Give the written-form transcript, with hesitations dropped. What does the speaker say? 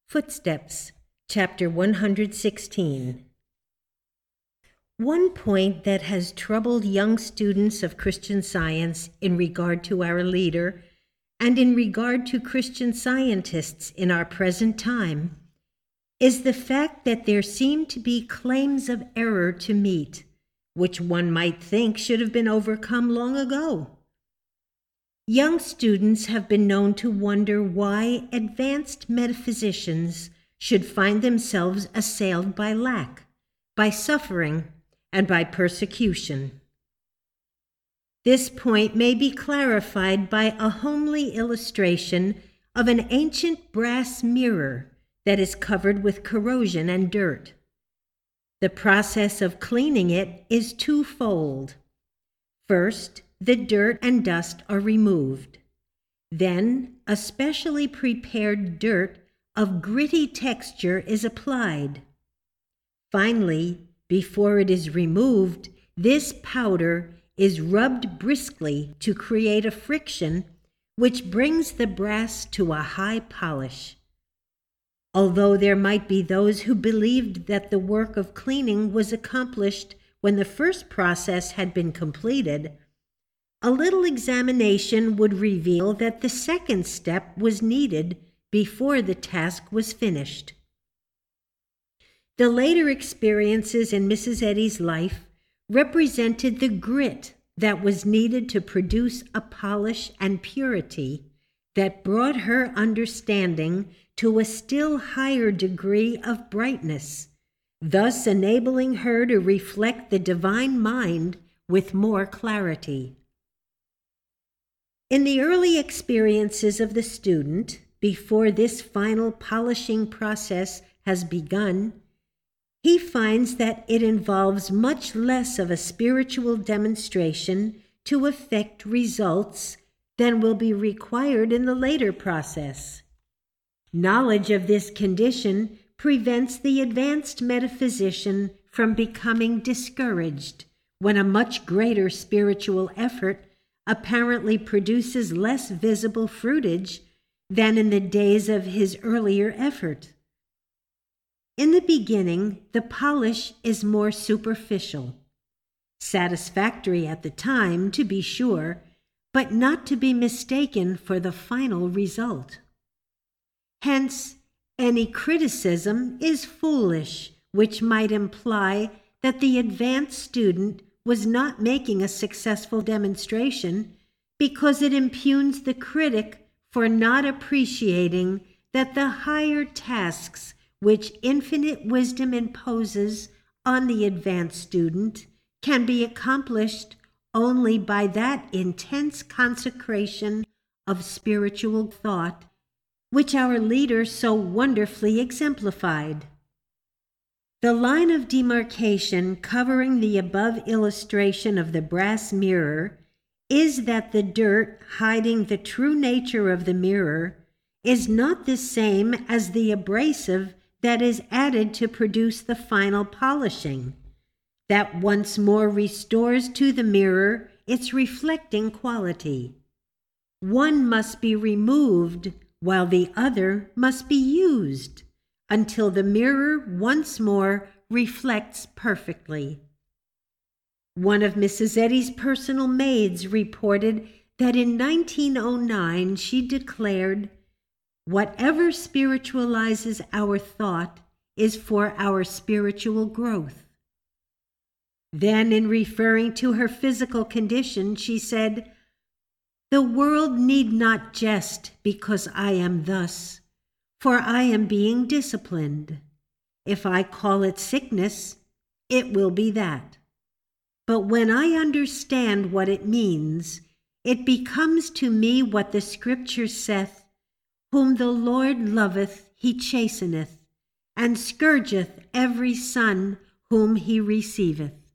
Footsteps, Chapter 116. One point that has troubled young students of Christian Science in regard to our leader and in regard to Christian scientists in our present time is the fact that there seem to be claims of error to meet, which one might think should have been overcome long ago. Young students have been known to wonder why advanced metaphysicians should find themselves assailed by lack, by suffering, and by persecution. This point may be clarified by a homely illustration of an ancient brass mirror that is covered with corrosion and dirt. The process of cleaning it is twofold. First, the dirt and dust are removed. Then, a specially prepared dirt of gritty texture is applied. Finally, before it is removed, this powder is rubbed briskly to create a friction which brings the brass to a high polish. Although there might be those who believed that the work of cleaning was accomplished when the first process had been completed, a little examination would reveal that the second step was needed before the task was finished. The later experiences in Mrs. Eddy's life represented the grit that was needed to produce a polish and purity that brought her understanding to a still higher degree of brightness, thus enabling her to reflect the divine mind with more clarity. In the early experiences of the student, before this final polishing process has begun, he finds that it involves much less of a spiritual demonstration to effect results than will be required in the later process. Knowledge of this condition prevents the advanced metaphysician from becoming discouraged when a much greater spiritual effort apparently produces less visible fruitage than in the days of his earlier effort. In the beginning, the polish is more superficial, satisfactory at the time, to be sure, but not to be mistaken for the final result. Hence, any criticism is foolish which might imply that the advanced student was not making a successful demonstration because it impugns the critic for not appreciating that the higher tasks which infinite wisdom imposes on the advanced student can be accomplished only by that intense consecration of spiritual thought which our leader so wonderfully exemplified. The line of demarcation covering the above illustration of the brass mirror is that the dirt hiding the true nature of the mirror is not the same as the abrasive that is added to produce the final polishing, that once more restores to the mirror its reflecting quality. One must be removed while the other must be used until the mirror once more reflects perfectly. One of Mrs. Eddy's personal maids reported that in 1909 she declared, "Whatever spiritualizes our thought is for our spiritual growth." Then, in referring to her physical condition, she said, "The world need not jest because I am thus, for I am being disciplined. If I call it sickness, it will be that. But when I understand what it means, it becomes to me what the Scripture saith, Whom the Lord loveth, he chasteneth, and scourgeth every son whom he receiveth."